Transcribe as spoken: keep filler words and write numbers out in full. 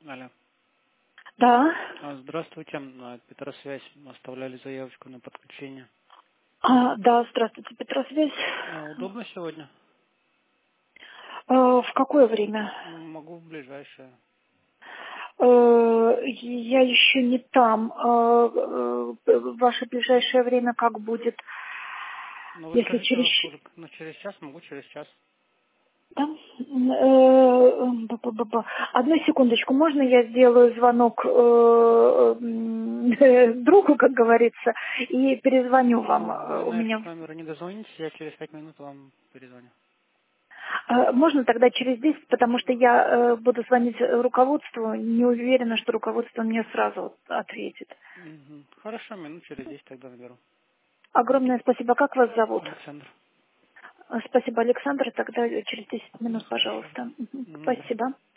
Алло. Да. А, Здравствуйте, а, Петросвязь. Оставляли заявочку на подключение. А, да, здравствуйте, Петросвязь. А, Удобно сегодня? А, в какое время? М, Могу в ближайшее. А, я еще не там. А, э, ваше ближайшее время как будет? Ну, вы Если скажите, через... во сколько? Ну, через час, могу через час. Да? Э, б-б-б-б. Одну секундочку, можно я сделаю звонок э, м, другу, как говорится, и перезвоню вам? Ну, Э, вы У на эту меня... камеру не дозвонитесь, я через пять минут вам перезвоню. А, Можно тогда через десять, потому что я э, буду звонить руководству, не уверена, что руководство мне сразу ответит. Мгм. Хорошо, минут через десять тогда наберу. Огромное спасибо. Как вас зовут? Александр. Э, Спасибо, Александр. Тогда через десять Ну, минут, хорошо. пожалуйста. Мгм. Мгм. Спасибо.